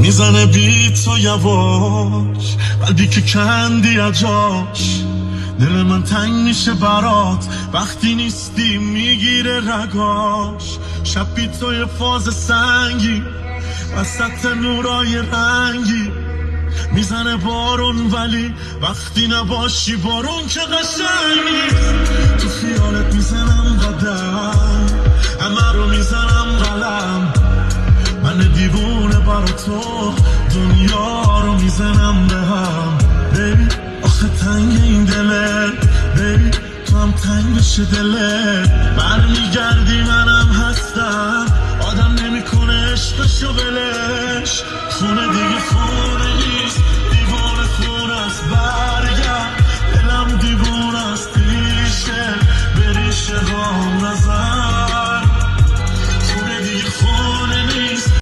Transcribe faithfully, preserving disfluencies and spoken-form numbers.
میزنه بیت و یواش، قلبی که کندی اجاش. دل من تنگ میشه برات وقتی نیستی، میگیره رگاش. شب بی تو یه فاز سنگی وسط نورای رنگی، میزنه بارون ولی وقتی نباشی بارون که قشنگی. تو خیالت میزنم قدم، همه رو میزنم قلم. من دیوونه برا تو دنیا رو میزنم به هم. بیبی آخه تنگ این دله، بیبی تو هم تنگ بشه دله. برمیگردی منم هستم، آدم نمیکنه عشقشو ولش. خونه دیگه خونه